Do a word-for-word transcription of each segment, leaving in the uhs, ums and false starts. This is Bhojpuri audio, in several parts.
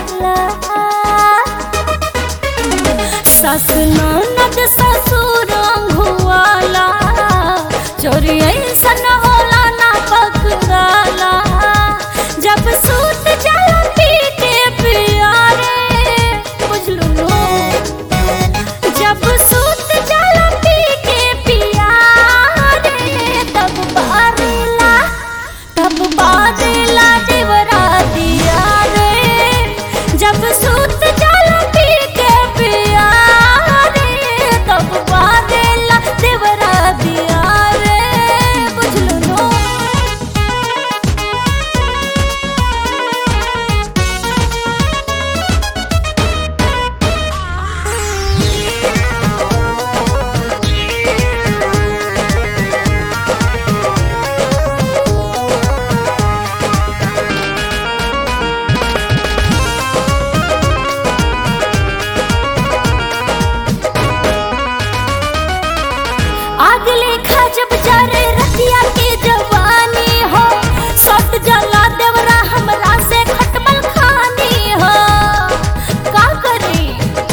सास ननद ससुर अंघुआला चोरी ऐसन होला ना पकड़ाला जब सूत जाला पी के पिया रे बुझलू नो जब सूत जाला पी के पिया रे तब बारेला तब बारेला देवरा दिया रे जब सूत जाला पी के पिया रे तब बारेला देवरा दिया रे बुझलू नो आग लेखा जब जरे रतिया के जवानी हो सट जला देवरा हमरा से खटमल खानी हो का करे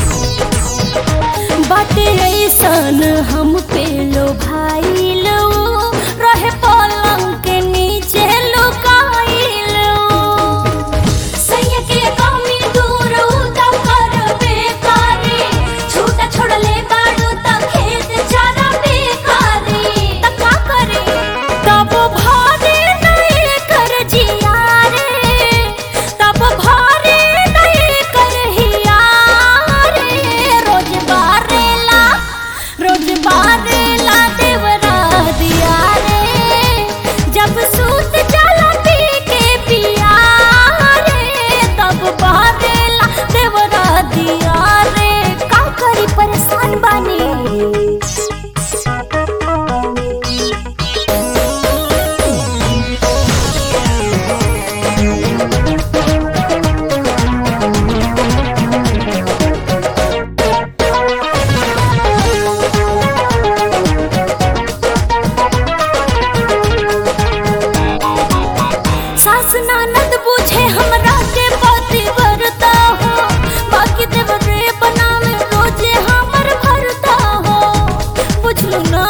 बाटे ऐसन हम पे लो भाई लो रहे पलंग के नीचे लुकाइलो सैया के कमी दूर उता कर बेकारी छूटा छोड़ले बाड़ू त खेत चारा बेकारी त का करे तब भारे नहीं कर जिया रे तब भारे नहीं कर हिया रे रोज बारेला रोज बारेला देवरा दिया रे जब सूत जाला पी के पिया रे तब बारेला देवरा दिया रे का करी परेशान बानी सास ननद बुझे हमरा के पति भरता हो बाकी देवरे बनावे रोजे हमर भरता हो बुझलू ना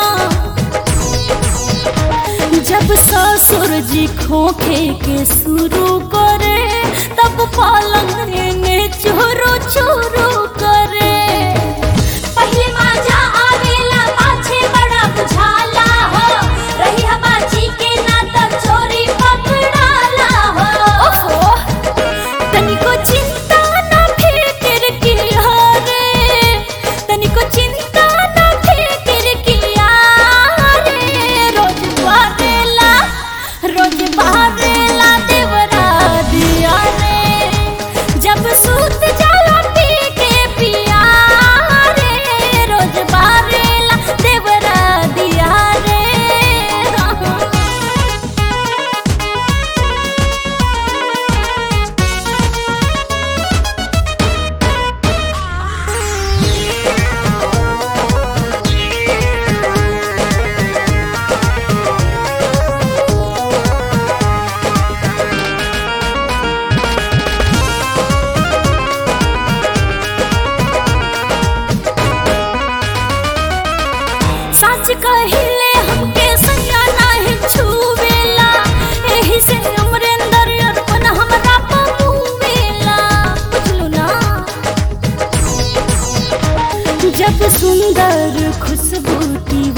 जब ससुर जी खोखे के शुरू करे तब पलंग में चोरो चोरो करे पहले माजा आवेला पाछे बड़ा बुझाला हो रही हबाजी के ना त चोरी पकड़ाला हो ओहो तनिको चिंता ना फिकर किया रे तनिको चिंता ना फिकर किया रे रोज बारेला रोज बारेला देवरा दिया रे जब सूत जाला पी के पिया रे रोज बारेला देवरा दिया रे सच कहिले हमके सैया नाही छुवेला एही से अमरेंद्र अर्पण हमरा पमुवेला बुझलू ना जब सुंदर खुशबू की